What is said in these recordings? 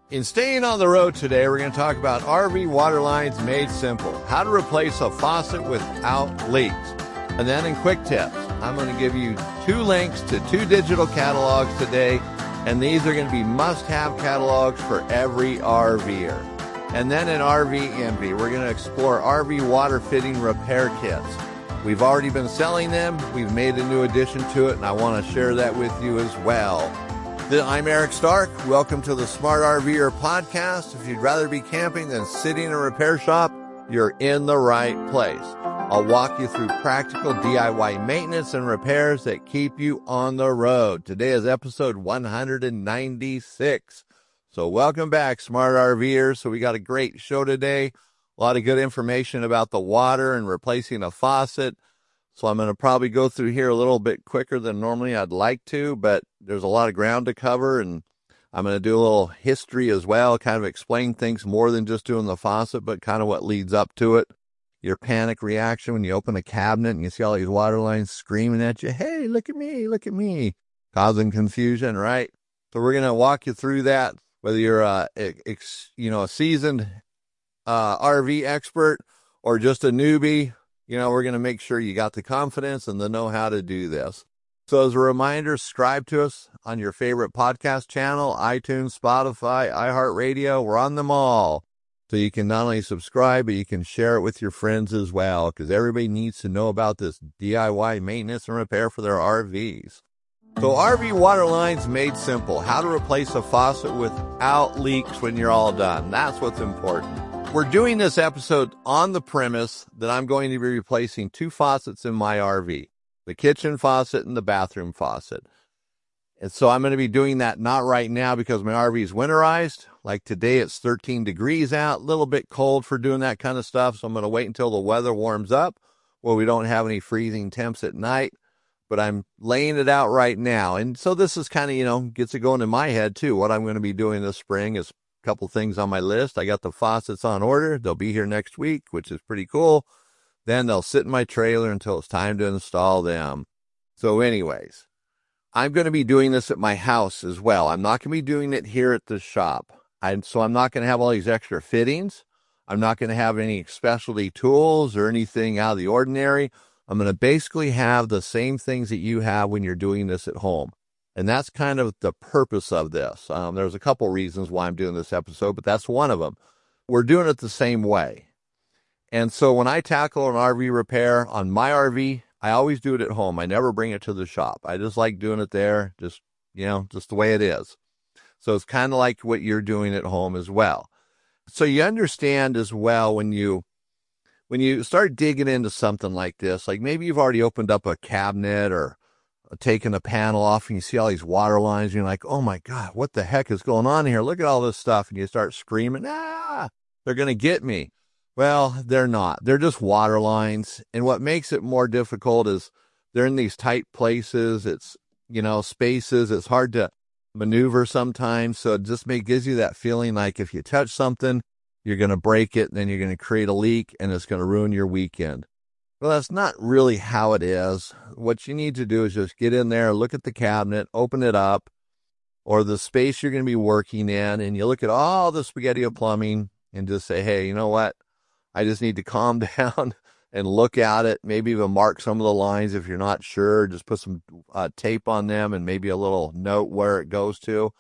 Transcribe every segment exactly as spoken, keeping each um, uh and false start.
In Staying on the Road today, we're going to talk about R V water lines made simple, how to replace a faucet without leaks. And then in quick tips, I'm going to give you two links to two digital catalogs today, and these are going to be must-have catalogs for every RVer. And then in R V Envy, we're going to explore R V water fitting repair kits. We've already been selling them. We've made a new addition to it, and I want to share that with you as well. I'm Eric Stark. Welcome to the Smart RVer podcast. If you'd rather be camping than sitting in a repair shop, you're in the right place. I'll walk you through practical D I Y maintenance and repairs that keep you on the road. Today is episode one hundred ninety-six. So welcome back, Smart RVers. So we got a great show today. A lot of good information about the water and replacing a faucet. So I'm going to probably go through here a little bit quicker than normally I'd like to, but there's a lot of ground to cover, and I'm going to do a little history as well, kind of explain things more than just doing the faucet, but kind of what leads up to it. Your panic reaction when you open a cabinet and you see all these water lines screaming at you, hey, look at me, look at me, causing confusion, right? So we're going to walk you through that, whether you're a, ex, you know, a seasoned uh, R V expert or just a newbie. You know, we're going to make sure you got the confidence and the know-how to do this. So as a reminder, subscribe to us on your favorite podcast channel, iTunes, Spotify, iHeartRadio. We're on them all. So you can not only subscribe, but you can share it with your friends as well, because everybody needs to know about this D I Y maintenance and repair for their R Vs. So R V water lines made simple. How to replace a faucet without leaks when you're all done. That's what's important. We're doing this episode on the premise that I'm going to be replacing two faucets in my R V, the kitchen faucet and the bathroom faucet. And so I'm going to be doing that not right now because my R V is winterized. Like today, it's thirteen degrees out, a little bit cold for doing that kind of stuff. So I'm going to wait until the weather warms up where we don't have any freezing temps at night. But I'm laying it out right now. And so this is kind of, you know, gets it going in my head too. What I'm going to be doing this spring is couple things on my list. I got the faucets on order. They'll be here next week, which is pretty cool. Then they'll sit in my trailer until it's time to install them. So anyways, I'm going to be doing this at my house as well. I'm not going to be doing it here at the shop. I, so I'm not going to have all these extra fittings. I'm not going to have any specialty tools or anything out of the ordinary. I'm going to basically have the same things that you have when you're doing this at home. And that's kind of the purpose of this. Um, there's a couple reasons why I'm doing this episode, but that's one of them. We're doing it the same way. And so when I tackle an R V repair on my R V, I always do it at home. I never bring it to the shop. I just like doing it there, just, you know, just the way it is. So it's kind of like what you're doing at home as well. So you understand as well when you, when you start digging into something like this, like maybe you've already opened up a cabinet or taking a panel off and you see all these water lines and you're like, oh my God, what the heck is going on here? Look at all this stuff. And you start screaming, ah, they're going to get me. Well, they're not. They're just water lines. And what makes it more difficult is they're in these tight places. It's, you know, spaces. It's hard to maneuver sometimes. So it just may, gives you that feeling like if you touch something, you're going to break it, and then you're going to create a leak and it's going to ruin your weekend. Well, that's not really how it is. What you need to do is just get in there, look at the cabinet, open it up, or the space you're going to be working in, and you look at all the spaghetti of plumbing and just say, hey, you know what? I just need to calm down and look at it. Maybe even mark some of the lines if you're not sure. Just put some uh, tape on them and maybe a little note where it goes to.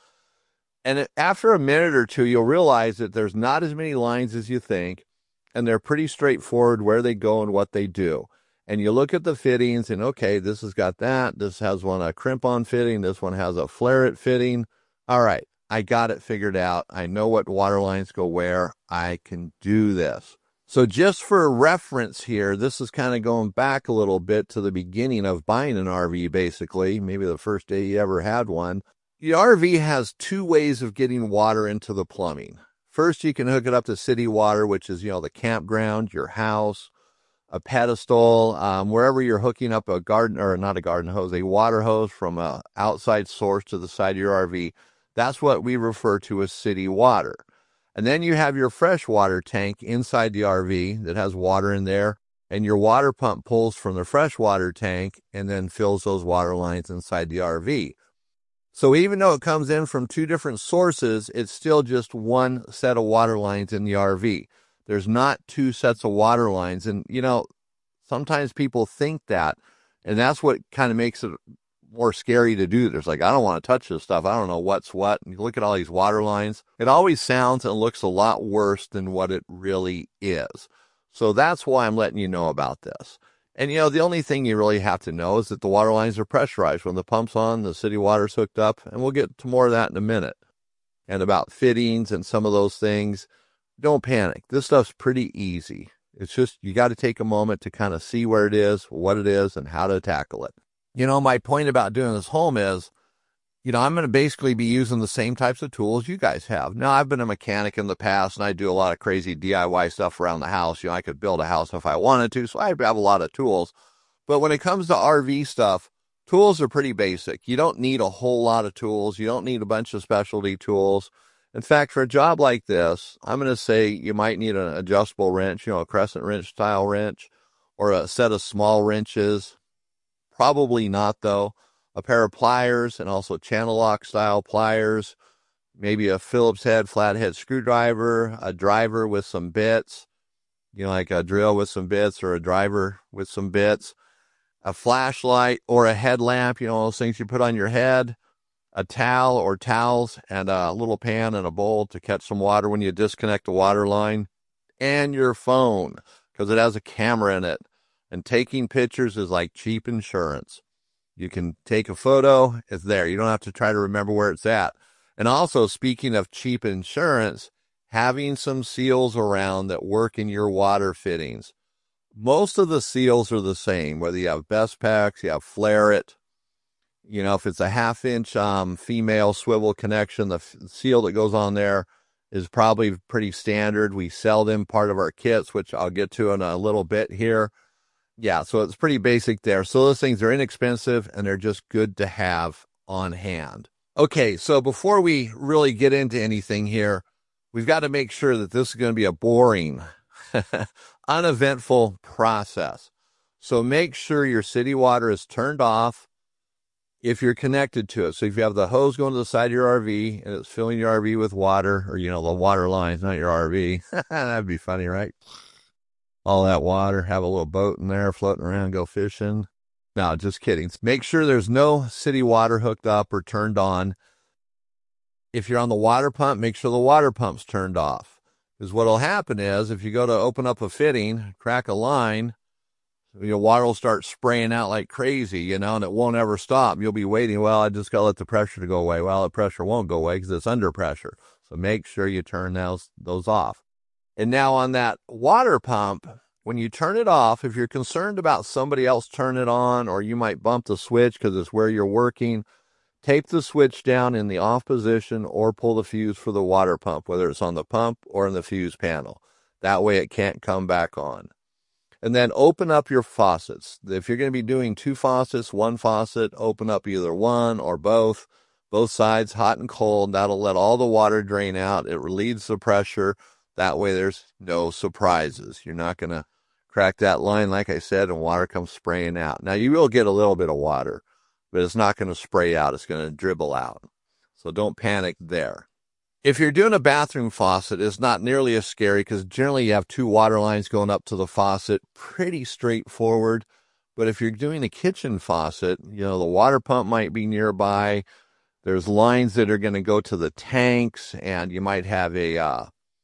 And after a minute or two, you'll realize that there's not as many lines as you think. And they're pretty straightforward where they go and what they do. And you look at the fittings and, okay, this has got that. This has one a crimp-on fitting. This one has a flare-it fitting. All right, I got it figured out. I know what water lines go where. I can do this. So just for reference here, this is kind of going back a little bit to the beginning of buying an R V, basically. Maybe the first day you ever had one. The R V has two ways of getting water into the plumbing. First, you can hook it up to city water, which is, you know, the campground, your house, a pedestal, um, wherever you're hooking up a garden, or not a garden hose, a water hose from an outside source to the side of your R V. That's what we refer to as city water. And then you have your freshwater tank inside the R V that has water in there, and your water pump pulls from the freshwater tank and then fills those water lines inside the R V. So even though it comes in from two different sources, it's still just one set of water lines in the R V. There's not two sets of water lines. And, you know, sometimes people think that, and that's what kind of makes it more scary to do. There's like, I don't want to touch this stuff. I don't know what's what. And you look at all these water lines. It always sounds and looks a lot worse than what it really is. So that's why I'm letting you know about this. And, you know, the only thing you really have to know is that the water lines are pressurized. When the pump's on, the city water's hooked up, and we'll get to more of that in a minute. And about fittings and some of those things, don't panic. This stuff's pretty easy. It's just, you got to take a moment to kind of see where it is, what it is, and how to tackle it. You know, my point about doing this home is, you know, I'm going to basically be using the same types of tools you guys have. Now, I've been a mechanic in the past, and I do a lot of crazy D I Y stuff around the house. You know, I could build a house if I wanted to, so I have a lot of tools. But when it comes to R V stuff, tools are pretty basic. You don't need a whole lot of tools. You don't need a bunch of specialty tools. In fact, for a job like this, I'm going to say you might need an adjustable wrench, you know, a crescent wrench style wrench, or a set of small wrenches. Probably not, though. A pair of pliers and also channel lock style pliers, maybe a Phillips head flathead screwdriver, a driver with some bits, you know, like a drill with some bits or a driver with some bits, a flashlight or a headlamp, you know, those things you put on your head, a towel or towels, and a little pan and a bowl to catch some water when you disconnect the water line, and your phone, because it has a camera in it. And taking pictures is like cheap insurance. You can take a photo, it's there. You don't have to try to remember where it's at. And also, speaking of cheap insurance, having some seals around that work in your water fittings. Most of the seals are the same, whether you have Bestpak, you have Flaret. You know, if it's a half inch um, female swivel connection, the f- seal that goes on there is probably pretty standard. We sell them part of our kits, which I'll get to in a little bit here. Yeah, so it's pretty basic there. So those things are inexpensive and they're just good to have on hand. Okay, so before we really get into anything here, we've got to make sure that this is going to be a boring, uneventful process. So make sure your city water is turned off if you're connected to it. So if you have the hose going to the side of your R V and it's filling your R V with water, or, you know, the water lines, not your R V. That'd be funny, right? All that water, have a little boat in there floating around, go fishing. No, just kidding. Make sure there's no city water hooked up or turned on. If you're on the water pump, make sure the water pump's turned off. Because what will happen is, if you go to open up a fitting, crack a line, your water will start spraying out like crazy, you know, and it won't ever stop. You'll be waiting, well, I just got to let the pressure to go away. Well, the pressure won't go away because it's under pressure. So make sure you turn those, those off. And now on that water pump, when you turn it off, if you're concerned about somebody else turning it on, or you might bump the switch because it's where you're working, tape the switch down in the off position or pull the fuse for the water pump, whether it's on the pump or in the fuse panel. That way it can't come back on. And then open up your faucets. If you're going to be doing two faucets, one faucet, open up either one or both, both sides, hot and cold. That'll let all the water drain out. It relieves the pressure. That way there's no surprises. You're not going to crack that line, like I said, and water comes spraying out. Now, you will get a little bit of water, but it's not going to spray out. It's going to dribble out. So don't panic there. If you're doing a bathroom faucet, it's not nearly as scary because generally you have two water lines going up to the faucet. Pretty straightforward. But if you're doing a kitchen faucet, you know, the water pump might be nearby. There's lines that are going to go to the tanks, and you might have a uh,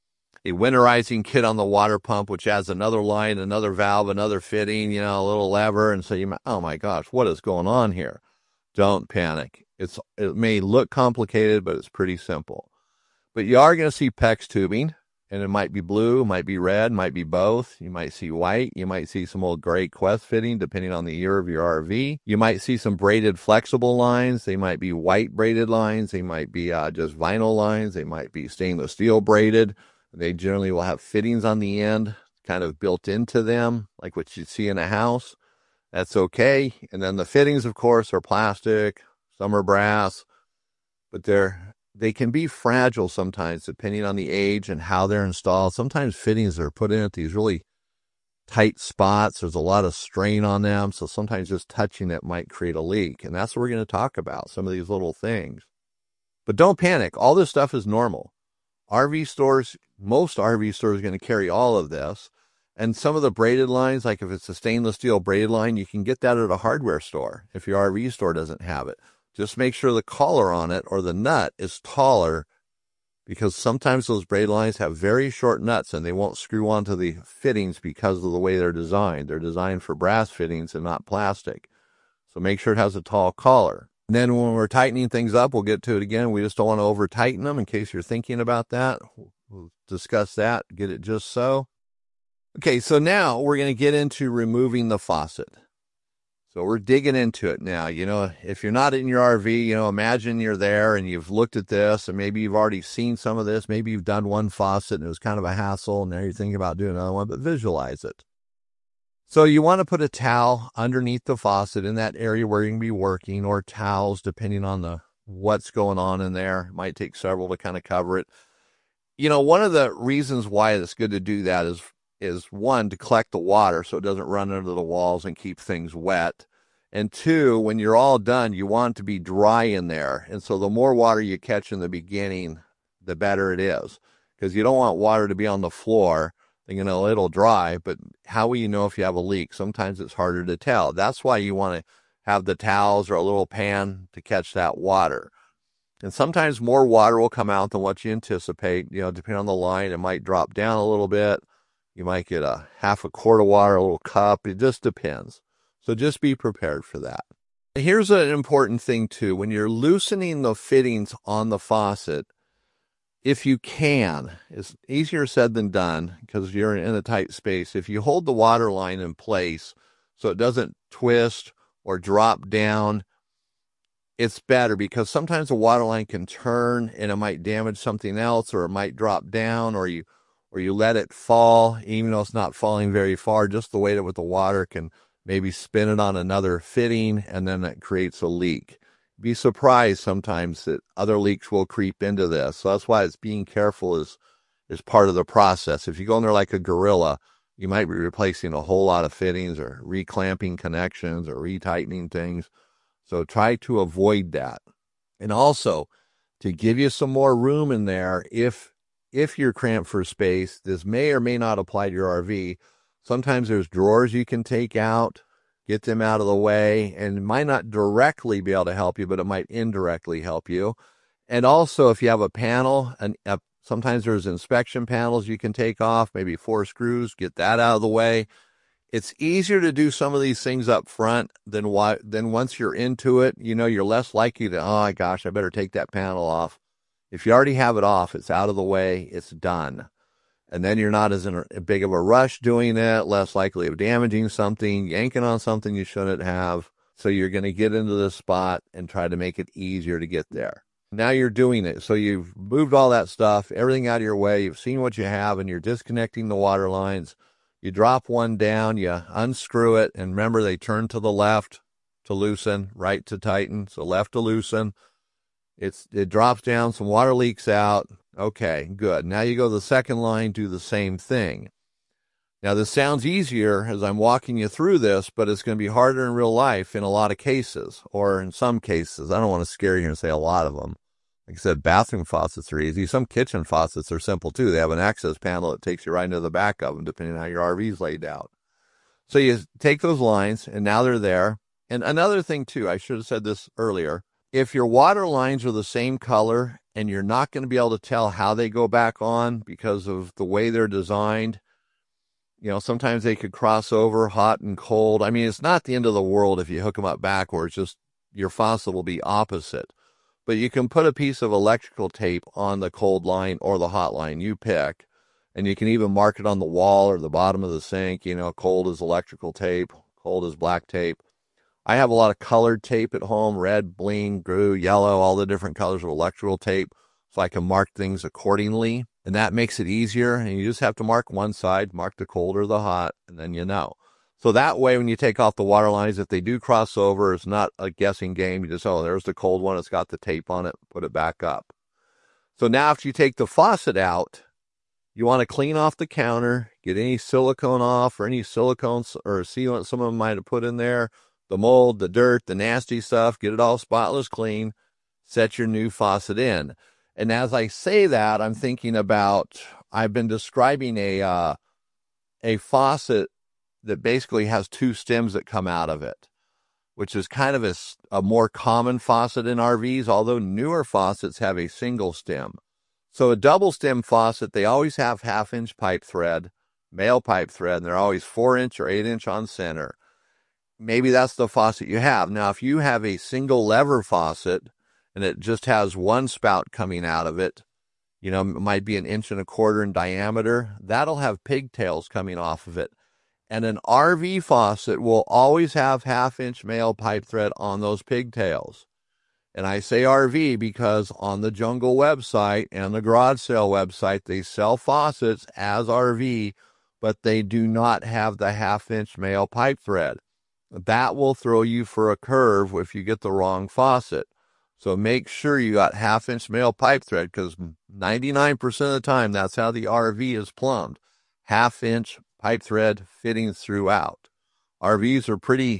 a winterizing kit on the water pump, which has another line, another valve, another fitting, you know, a little lever. And so you might, oh my gosh, what is going on here? Don't panic. It's It may look complicated, but it's pretty simple. But you are going to see PEX tubing, and it might be blue, might be red, might be both. You might see white. You might see some old gray Quest fitting, depending on the year of your R V. You might see some braided flexible lines. They might be white braided lines. They might be uh, just vinyl lines. They might be stainless steel braided. They generally will have fittings on the end, kind of built into them, like what you see in a house. That's okay. And then the fittings, of course, are plastic. Some are brass, but they're They can be fragile sometimes, depending on the age and how they're installed. Sometimes fittings are put in at these really tight spots. There's a lot of strain on them. So sometimes just touching it might create a leak. And that's what we're going to talk about, some of these little things. But don't panic. All this stuff is normal. R V stores, most R V stores are going to carry all of this. And some of the braided lines, like if it's a stainless steel braided line, you can get that at a hardware store if your R V store doesn't have it. Just make sure the collar on it or the nut is taller, because sometimes those braid lines have very short nuts and they won't screw onto the fittings because of the way they're designed. They're designed for brass fittings and not plastic. So make sure it has a tall collar. And then when we're tightening things up, we'll get to it again. We just don't want to over tighten them in case you're thinking about that. We'll discuss that, get it just so. Okay, so now we're going to get into removing the faucet. So we're digging into it now. You know, if you're not in your R V, you know, imagine you're there and you've looked at this and maybe you've already seen some of this. Maybe you've done one faucet and it was kind of a hassle and now you're thinking about doing another one, but visualize it. So you want to put a towel underneath the faucet in that area where you're going to be working, or towels, depending on the what's going on in there. It might take several to kind of cover it. You know, one of the reasons why it's good to do that is is one, to collect the water so it doesn't run under the walls and keep things wet. And two, when you're all done, you want it to be dry in there. And so the more water you catch in the beginning, the better it is. Because you don't want water to be on the floor, thinking, oh, it'll dry. But how will you know if you have a leak? Sometimes it's harder to tell. That's why you want to have the towels or a little pan to catch that water. And sometimes more water will come out than what you anticipate. You know, depending on the line, it might drop down a little bit. You might get a half a quart of water, a little cup. It just depends. So just be prepared for that. Here's an important thing too. When you're loosening the fittings on the faucet, if you can, it's easier said than done because you're in a tight space. If you hold the water line in place so it doesn't twist or drop down, it's better, because sometimes the water line can turn and it might damage something else, or it might drop down, or you or you let it fall, even though it's not falling very far. Just the weight of it with the water can maybe spin it on another fitting, and then it creates a leak. Be surprised sometimes that other leaks will creep into this. So that's why it's being careful is, is part of the process. If you go in there like a gorilla, you might be replacing a whole lot of fittings or reclamping connections or retightening things. So try to avoid that. And also, to give you some more room in there, if if you're cramped for space, this may or may not apply to your R V. Sometimes there's drawers you can take out, get them out of the way, and it might not directly be able to help you, but it might indirectly help you. And also, if you have a panel, and uh, sometimes there's inspection panels you can take off, maybe four screws, get that out of the way. It's easier to do some of these things up front than why, than once you're into it. You know, you're less likely to, oh my gosh, I better take that panel off. If you already have it off, it's out of the way, it's done. And then you're not as in a big of a rush doing it, less likely of damaging something, yanking on something you shouldn't have. So you're going to get into this spot and try to make it easier to get there. Now you're doing it. So you've moved all that stuff, everything out of your way. You've seen what you have, and you're disconnecting the water lines. You drop one down, you unscrew it, and remember they turn to the left to loosen, right to tighten. So left to loosen. It's it drops down, some water leaks out. Okay, good. Now you go to the second line, do the same thing. Now this sounds easier as I'm walking you through this, but it's going to be harder in real life in a lot of cases, or in some cases. I don't want to scare you and say a lot of them. Like I said, bathroom faucets are easy. Some kitchen faucets are simple too. They have an access panel that takes you right into the back of them, depending on how your R V's laid out. So you take those lines, and now they're there. And another thing too, I should have said this earlier. If your water lines are the same color and you're not going to be able to tell how they go back on because of the way they're designed, you know, sometimes they could cross over hot and cold. I mean, it's not the end of the world if you hook them up backwards, just your faucet will be opposite. But you can put a piece of electrical tape on the cold line or the hot line, you pick, and you can even mark it on the wall or the bottom of the sink. You know, cold is electrical tape, cold is black tape. I have a lot of colored tape at home, red, bling, blue, yellow, all the different colors of electrical tape, so I can mark things accordingly. And that makes it easier. And you just have to mark one side, mark the cold or the hot, and then you know. So that way, when you take off the water lines, if they do cross over, it's not a guessing game. You just, oh, there's the cold one. It's got the tape on it. Put it back up. So now after you take the faucet out, you want to clean off the counter, get any silicone off or any silicone or sealant someone might have put in there, the mold, the dirt, the nasty stuff, get it all spotless clean, set your new faucet in. And as I say that, I'm thinking about, I've been describing a, uh, a faucet that basically has two stems that come out of it, which is kind of a, a more common faucet in R Vs, although newer faucets have a single stem. So a double stem faucet, they always have half inch pipe thread, male pipe thread, and they're always four inch or eight inch on center. Maybe that's the faucet you have. Now, if you have a single lever faucet and it just has one spout coming out of it, you know, it might be an inch and a quarter in diameter, that'll have pigtails coming off of it. And an R V faucet will always have half inch male pipe thread on those pigtails. And I say R V because on the Jungle website and the Garage Sale website, they sell faucets as R V, but they do not have the half inch male pipe thread. That will throw you for a curve if you get the wrong faucet. So make sure you got half inch male pipe thread, because ninety-nine percent of the time that's how the R V is plumbed. Half inch pipe thread fitting throughout. R Vs are pretty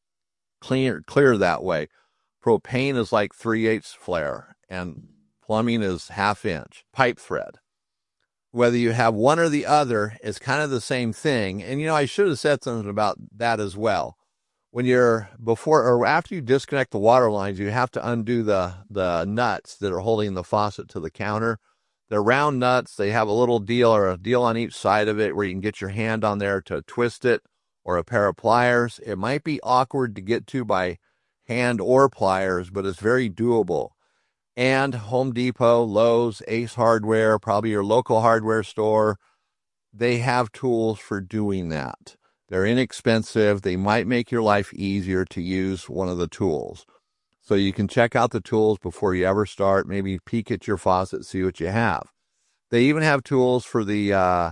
clear, clear that way. Propane is like three eighths flare, and plumbing is half inch pipe thread. Whether you have one or the other is kind of the same thing. And, you know, I should have said something about that as well. When you're before or after you disconnect the water lines, you have to undo the, the nuts that are holding the faucet to the counter. They're round nuts. They have a little deal or a deal on each side of it where you can get your hand on there to twist it, or a pair of pliers. It might be awkward to get to by hand or pliers, but it's very doable. And Home Depot, Lowe's, Ace Hardware, probably your local hardware store, they have tools for doing that. They're inexpensive. They might make your life easier to use one of the tools. So you can check out the tools before you ever start. Maybe peek at your faucet, see what you have. They even have tools for the uh,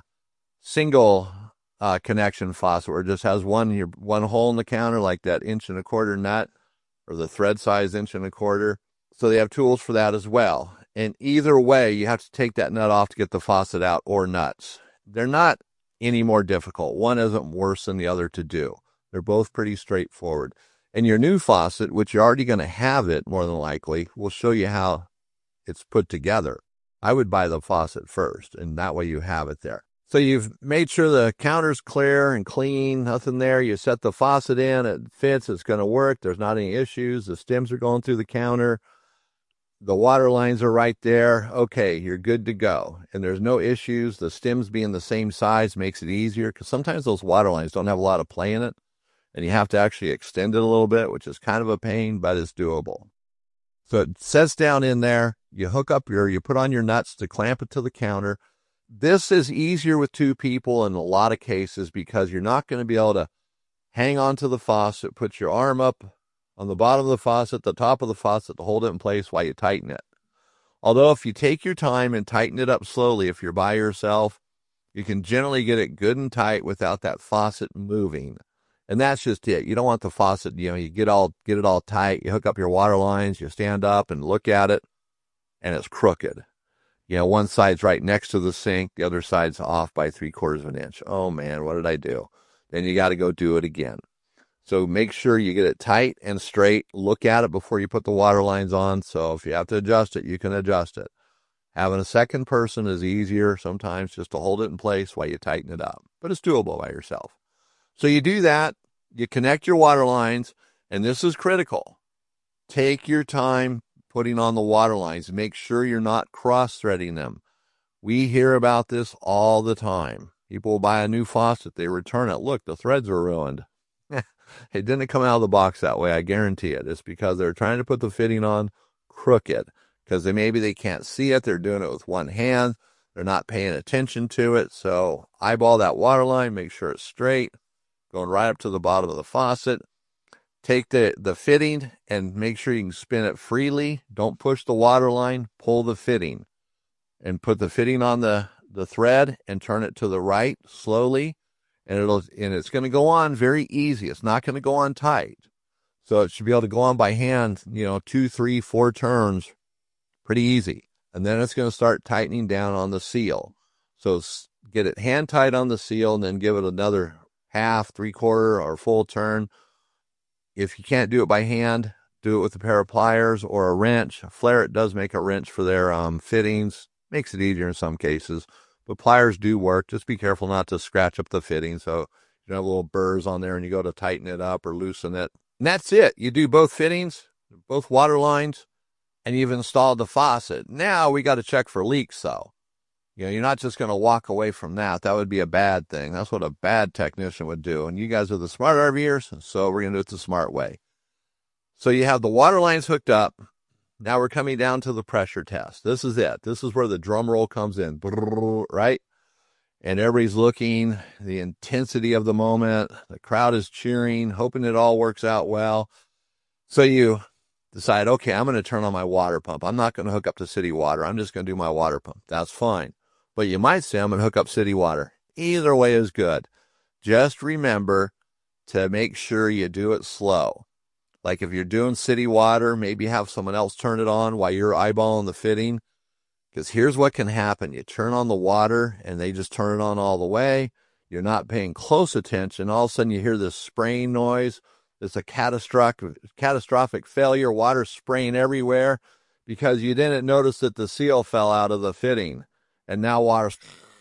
single uh, connection faucet, where it just has one your one hole in the counter, like that inch and a quarter nut, or the thread size inch and a quarter. So they have tools for that as well. And either way, you have to take that nut off to get the faucet out, or nuts. They're not any more difficult. One isn't worse than the other to do. They're both pretty straightforward. And your new faucet, which you're already going to have it more than likely, will show you how it's put together. I would buy the faucet first, and that way you have it there. So you've made sure the counter's clear and clean, nothing there. You set the faucet in, it fits, it's going to work. There's not any issues. The stems are going through the counter. The water lines are right there. Okay, you're good to go. And there's no issues. The stems being the same size makes it easier, because sometimes those water lines don't have a lot of play in it, and you have to actually extend it a little bit, which is kind of a pain, but it's doable. So it sets down in there. You hook up your, you put on your nuts to clamp it to the counter. This is easier with two people in a lot of cases, because you're not going to be able to hang on to the faucet, put your arm up on the bottom of the faucet, the top of the faucet, to hold it in place while you tighten it. Although if you take your time and tighten it up slowly, if you're by yourself, you can generally get it good and tight without that faucet moving. And that's just it. You don't want the faucet, you know, you get all get it all tight, you hook up your water lines, you stand up and look at it, and it's crooked. You know, one side's right next to the sink, the other side's off by three quarters of an inch. Oh man, what did I do? Then you got to go do it again. So make sure you get it tight and straight. Look at it before you put the water lines on. So if you have to adjust it, you can adjust it. Having a second person is easier sometimes, just to hold it in place while you tighten it up. But it's doable by yourself. So you do that. You connect your water lines, and this is critical. Take your time putting on the water lines. Make sure you're not cross-threading them. We hear about this all the time. People will buy a new faucet. They return it. Look, the threads are ruined. It didn't come out of the box that way, I guarantee it. It's because they're trying to put the fitting on crooked, because they maybe they can't see it. They're doing it with one hand. They're not paying attention to it. So eyeball that water line, make sure it's straight, going right up to the bottom of the faucet. Take the, the fitting and make sure you can spin it freely. Don't push the water line, pull the fitting. And put the fitting on the, the thread and turn it to the right slowly. And it'll and it's going to go on very easy. It's not going to go on tight. So it should be able to go on by hand, you know, two, three, four turns, pretty easy. And then it's going to start tightening down on the seal. So get it hand tight on the seal, and then give it another half, three quarter, or full turn. If you can't do it by hand, do it with a pair of pliers or a wrench. Flaret does make a wrench for their um, fittings. Makes it easier in some cases. But pliers do work. Just be careful not to scratch up the fitting. So you don't have little burrs on there and you go to tighten it up or loosen it. And that's it. You do both fittings, both water lines, and you've installed the faucet. Now we got to check for leaks, though. You know, you're not just going to walk away from that. That would be a bad thing. That's what a bad technician would do. And you guys are the smart RVers, so we're going to do it the smart way. So you have the water lines hooked up. Now we're coming down to the pressure test. This is it. This is where the drum roll comes in, right? And everybody's looking, the intensity of the moment. The crowd is cheering, hoping it all works out well. So you decide, okay, I'm going to turn on my water pump. I'm not going to hook up to city water. I'm just going to do my water pump. That's fine. But you might say I'm going to hook up city water. Either way is good. Just remember to make sure you do it slow. Like if you're doing city water, maybe have someone else turn it on while you're eyeballing the fitting. Because here's what can happen. You turn on the water and they just turn it on all the way. You're not paying close attention. All of a sudden you hear this spraying noise. It's a catastrophic, catastrophic failure. Water spraying everywhere because you didn't notice that the seal fell out of the fitting. And now water's...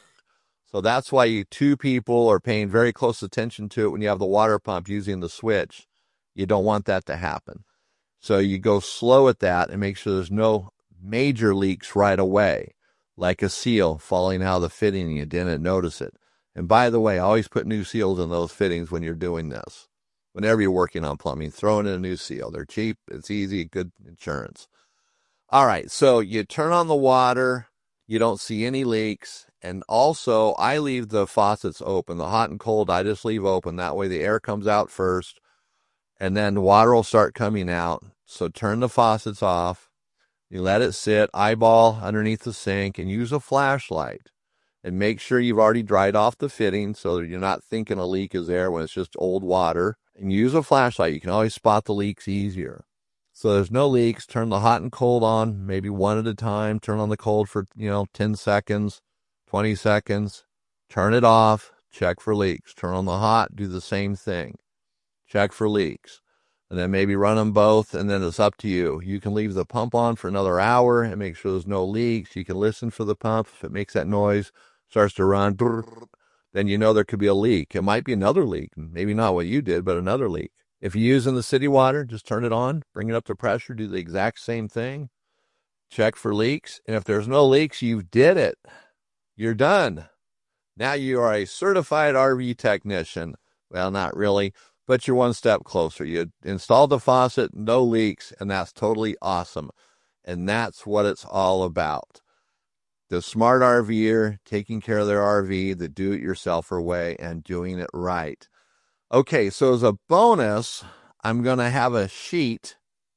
So that's why you two people are paying very close attention to it when you have the water pump using the switch. You don't want that to happen. So you go slow at that and make sure there's no major leaks right away, like a seal falling out of the fitting and you didn't notice it. And by the way, always put new seals in those fittings when you're doing this. Whenever you're working on plumbing, throw in a new seal. They're cheap, it's easy, good insurance. All right, so you turn on the water, you don't see any leaks, and also I leave the faucets open. The hot and cold, I just leave open. That way the air comes out first, and then water will start coming out. So turn the faucets off. You let it sit, eyeball underneath the sink, and use a flashlight. And make sure you've already dried off the fitting so that you're not thinking a leak is there when it's just old water. And use a flashlight. You can always spot the leaks easier. So there's no leaks. Turn the hot and cold on, maybe one at a time. Turn on the cold for, you know, ten seconds, twenty seconds. Turn it off. Check for leaks. Turn on the hot. Do the same thing. Check for leaks. And then maybe run them both, and then it's up to you. You can leave the pump on for another hour and make sure there's no leaks. You can listen for the pump. If it makes that noise, starts to run, then you know there could be a leak. It might be another leak. Maybe not what you did, but another leak. If you're using the city water, just turn it on, bring it up to pressure, do the exact same thing. Check for leaks. And if there's no leaks, you did it. You're done. Now you are a certified R V technician. Well, not really, but you're one step closer. You installed the faucet, no leaks, and that's totally awesome. And that's what it's all about. The smart RVer taking care of their R V the do-it-yourselfer way and doing it right. Okay, so as a bonus, I'm going to have a sheet,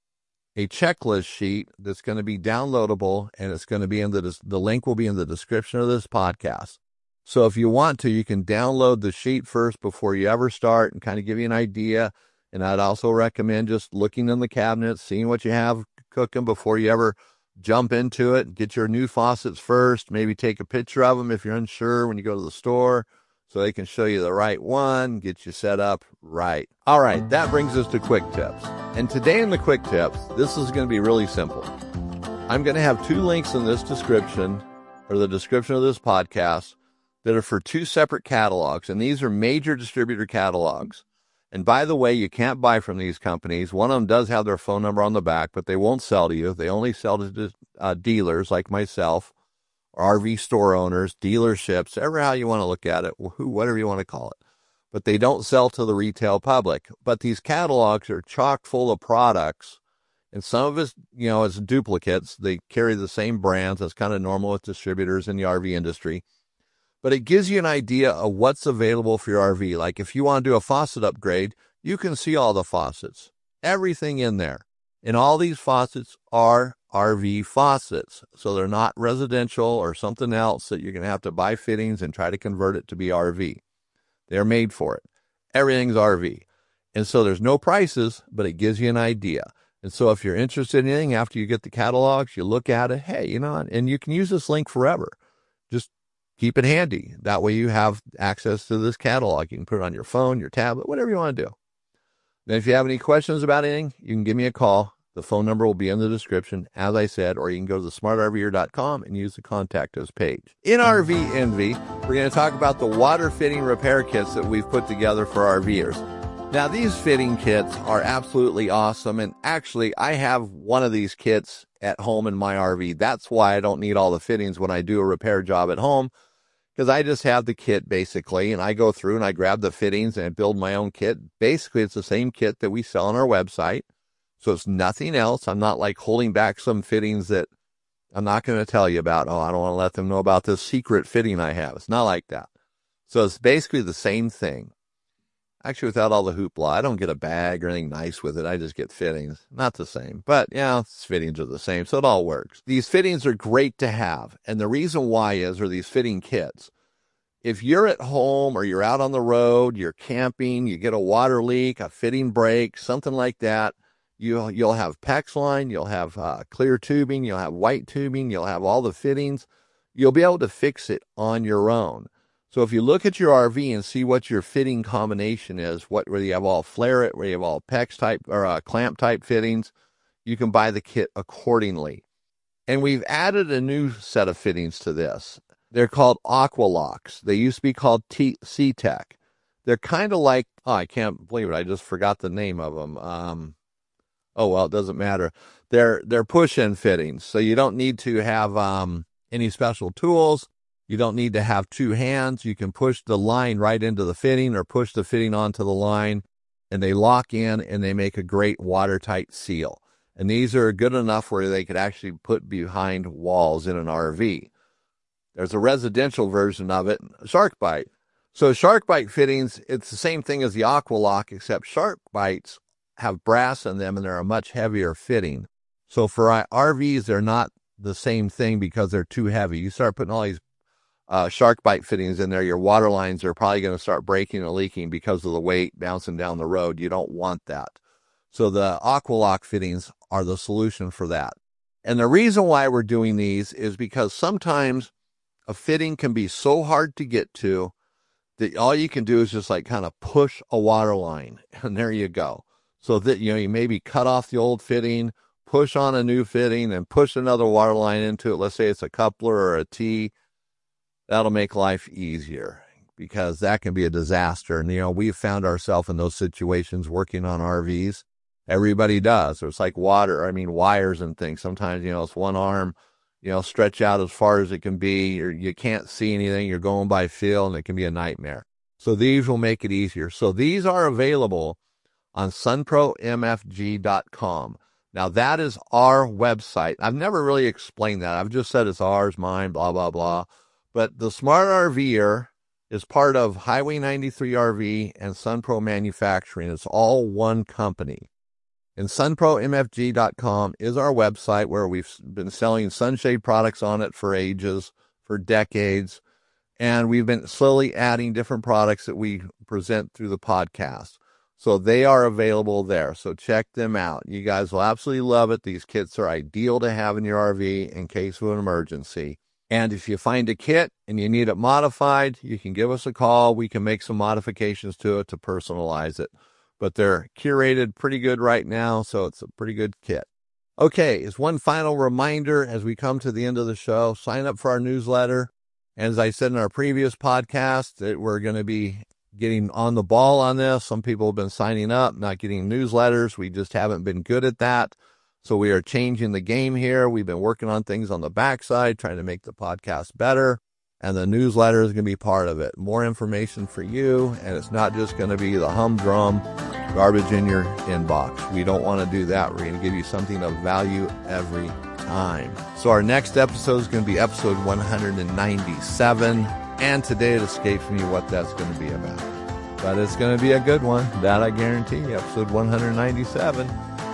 a checklist sheet that's going to be downloadable, and it's going to be in the, the link will be in the description of this podcast. So if you want to, you can download the sheet first before you ever start and kind of give you an idea. And I'd also recommend just looking in the cabinets, seeing what you have cooking before you ever jump into it. Get your new faucets first. Maybe take a picture of them if you're unsure when you go to the store so they can show you the right one, get you set up right. All right, that brings us to quick tips. And today in the quick tips, this is going to be really simple. I'm going to have two links in this description, or the description of this podcast, that are for two separate catalogs. And these are major distributor catalogs. And by the way, you can't buy from these companies. One of them does have their phone number on the back, but they won't sell to you. They only sell to uh, dealers like myself, R V store owners, dealerships, ever how you want to look at it, who, whatever you want to call it. But they don't sell to the retail public. But these catalogs are chock full of products. And some of it's, you know, it's duplicates. They carry the same brands. That's kind of normal with distributors in the R V industry. But it gives you an idea of what's available for your R V. Like if you want to do a faucet upgrade, you can see all the faucets, everything in there. And all these faucets are R V faucets. So they're not residential or something else that you're going to have to buy fittings and try to convert it to be R V. They're made for it. Everything's R V. And so there's no prices, but it gives you an idea. And so if you're interested in anything after you get the catalogs, you look at it, hey, you know, and you can use this link forever. Just keep it handy. That way you have access to this catalog. You can put it on your phone, your tablet, whatever you want to do. Then if you have any questions about anything, you can give me a call. The phone number will be in the description, as I said, or you can go to the smart R V er dot com and use the Contact Us page. In R V Envy, we're going to talk about the water fitting repair kits that we've put together for RVers. Now, these fitting kits are absolutely awesome, and actually, I have one of these kits at home in my R V. That's why I don't need all the fittings when I do a repair job at home, because I just have the kit, basically, and I go through and I grab the fittings and I build my own kit. Basically, it's the same kit that we sell on our website. So it's nothing else. I'm not like holding back some fittings that I'm not going to tell you about. Oh, I don't want to let them know about this secret fitting I have. It's not like that. So it's basically the same thing. Actually, without all the hoopla, I don't get a bag or anything nice with it. I just get fittings. Not the same. But, yeah, fittings are the same, so it all works. These fittings are great to have. And the reason why is, are these fitting kits. If you're at home or you're out on the road, you're camping, you get a water leak, a fitting break, something like that, You'll, you'll have PEX line, you'll have uh, clear tubing, you'll have white tubing, you'll have all the fittings. You'll be able to fix it on your own. So if you look at your R V and see what your fitting combination is, what whether you have all flare it, whether you have all PEX type or uh, clamp type fittings, you can buy the kit accordingly. And we've added a new set of fittings to this. They're called Aqualocks. They used to be called T- C-Tech. They're kind of like, oh, I can't believe it, I just forgot the name of them. Um... Oh, well, it doesn't matter. They're they're push-in fittings, so you don't need to have um, any special tools. You don't need to have two hands. You can push the line right into the fitting or push the fitting onto the line, and they lock in, and they make a great watertight seal. And these are good enough where they could actually put behind walls in an R V. There's a residential version of it, SharkBite. So SharkBite fittings, it's the same thing as the Aqualock, except SharkBites have brass in them and they're a much heavier fitting. So for R Vs, they're not the same thing because they're too heavy. You start putting all these uh, SharkBite fittings in there, your water lines are probably going to start breaking or leaking because of the weight bouncing down the road. You don't want that. So the Aqualock fittings are the solution for that. And the reason why we're doing these is because sometimes a fitting can be so hard to get to that all you can do is just like kind of push a water line, and there you go. So that, you know, you maybe cut off the old fitting, push on a new fitting, and push another water line into it. Let's say it's a coupler or a T. That'll make life easier because that can be a disaster. And, you know, we've found ourselves in those situations working on R Vs. Everybody does. So it's like water, I mean, wires and things. Sometimes, you know, it's one arm, you know, stretch out as far as it can be, or you can't see anything. You're going by feel, and it can be a nightmare. So these will make it easier. So these are available on sunpro m f g dot com. Now, that is our website. I've never really explained that. I've just said it's ours, mine, blah, blah, blah. But the Smart RVer is part of Highway ninety-three R V and Sunpro Manufacturing. It's all one company. And sunpro m f g dot com is our website where we've been selling sunshade products on it for ages, for decades. And we've been slowly adding different products that we present through the podcast. So they are available there. So check them out. You guys will absolutely love it. These kits are ideal to have in your R V in case of an emergency. And if you find a kit and you need it modified, you can give us a call. We can make some modifications to it to personalize it. But they're curated pretty good right now, so it's a pretty good kit. Okay, as one final reminder as we come to the end of the show, sign up for our newsletter. As I said in our previous podcast, that we're going to be getting on the ball on this. Some people have been signing up, not getting newsletters. We just haven't been good at that. So we are changing the game here. We've been working on things on the backside, trying to make the podcast better. And the newsletter is going to be part of it. More information for you. And it's not just going to be the humdrum garbage in your inbox. We don't want to do that. We're going to give you something of value every time. So our next episode is going to be episode one hundred ninety-seven. And today it escapes me what that's going to be about. But it's going to be a good one. That I guarantee you. Episode one hundred ninety-seven.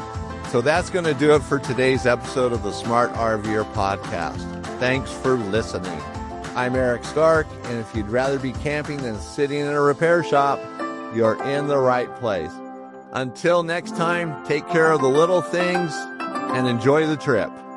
So that's going to do it for today's episode of the Smart RVer podcast. Thanks for listening. I'm Eric Stark, and if you'd rather be camping than sitting in a repair shop, you're in the right place. Until next time, take care of the little things and enjoy the trip.